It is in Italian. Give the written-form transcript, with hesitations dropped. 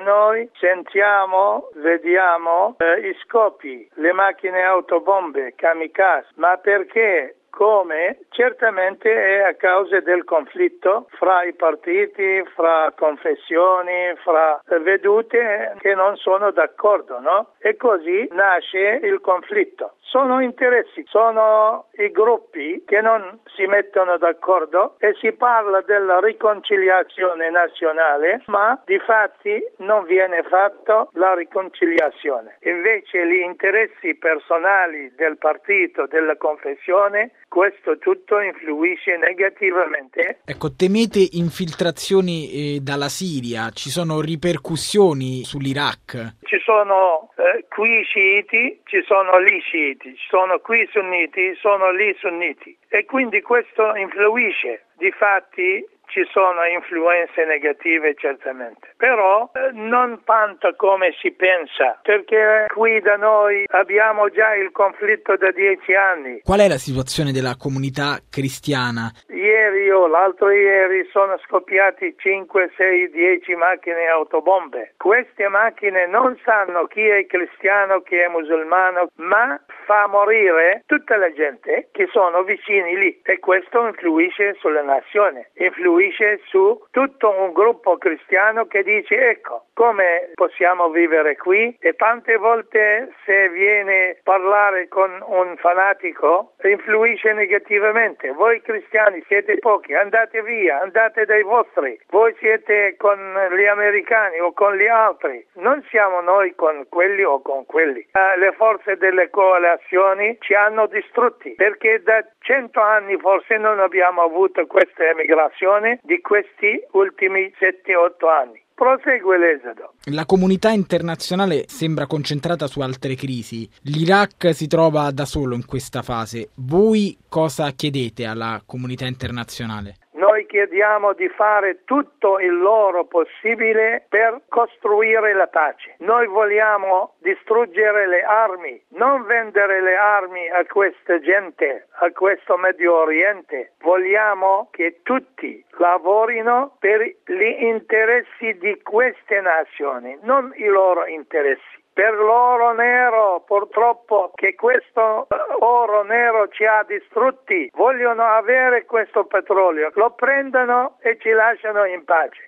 Noi sentiamo, vediamo i scopi, le macchine autobombe, kamikaze, ma perché? Come? Certamente è a causa del conflitto fra i partiti, fra confessioni, fra vedute che non sono d'accordo, no? E così nasce il conflitto. Sono interessi, sono i gruppi che non si mettono d'accordo e si parla della riconciliazione nazionale, ma di fatti non viene fatta la riconciliazione. Invece gli interessi personali del partito, della confessione, questo tutto influisce negativamente. Ecco, temete infiltrazioni dalla Siria? Ci sono ripercussioni sull'Iraq? Ci sono qui sciiti, ci sono lì sciiti, ci sono qui sunniti, sono lì sunniti e quindi questo influisce. Difatti ci sono influenze negative certamente, però non tanto come si pensa, perché qui da noi abbiamo già il conflitto da 10 anni. Qual è la situazione della comunità cristiana? Ieri o l'altro ieri sono scoppiati 5, 6, 10 macchine autobombe. Queste macchine non sanno chi è cristiano, chi è musulmano, ma fa morire tutta la gente che sono vicini lì e questo influisce sulla nazione, influisce su tutto un gruppo cristiano che dice ecco come possiamo vivere qui e tante volte se viene a parlare con un fanatico influisce negativamente. Voi cristiani siete pochi, andate via, andate dai vostri, voi siete con gli americani o con gli altri, non siamo noi con quelli o con quelli. Le forze delle coalizioni ci hanno distrutti perché da 100 anni forse non abbiamo avuto questa emigrazione di questi ultimi 7-8 anni. Prosegue l'esodo. La comunità internazionale sembra concentrata su altre crisi. L'Iraq si trova da solo in questa fase. Voi cosa chiedete alla comunità internazionale? Noi chiediamo di fare tutto il loro possibile per costruire la pace. Noi vogliamo distruggere le armi, non vendere le armi a questa gente, a questo Medio Oriente. Vogliamo che tutti lavorino per gli interessi di queste nazioni, non i loro interessi. Per l'oro nero, purtroppo, che questo oro nero ci ha distrutti, vogliono avere questo petrolio, lo prendono e ci lasciano in pace.